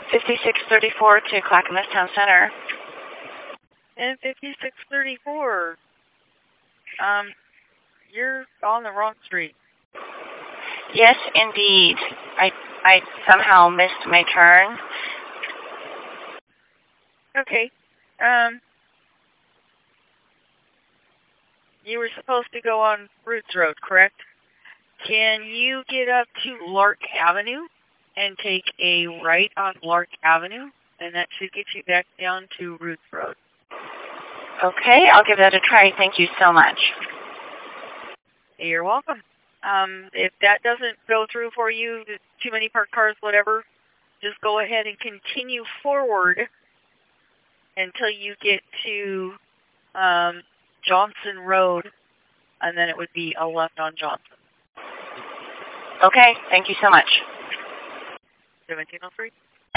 5634 to Clackamas Town Center. And 5634. You're on the wrong street. Yes, indeed. I somehow missed my turn. Okay. You were supposed to go on Roots Road, correct? Can you get up to Lark Avenue and take a right on Lark Avenue? And that should get you back down to Roots Road. Okay, I'll give that a try. Thank you so much. You're welcome. If that doesn't go through for you, too many parked cars, whatever, just go ahead and continue forward until you get to Johnson Road, and then it would be a left on Johnson. Okay, thank you so much. 1703.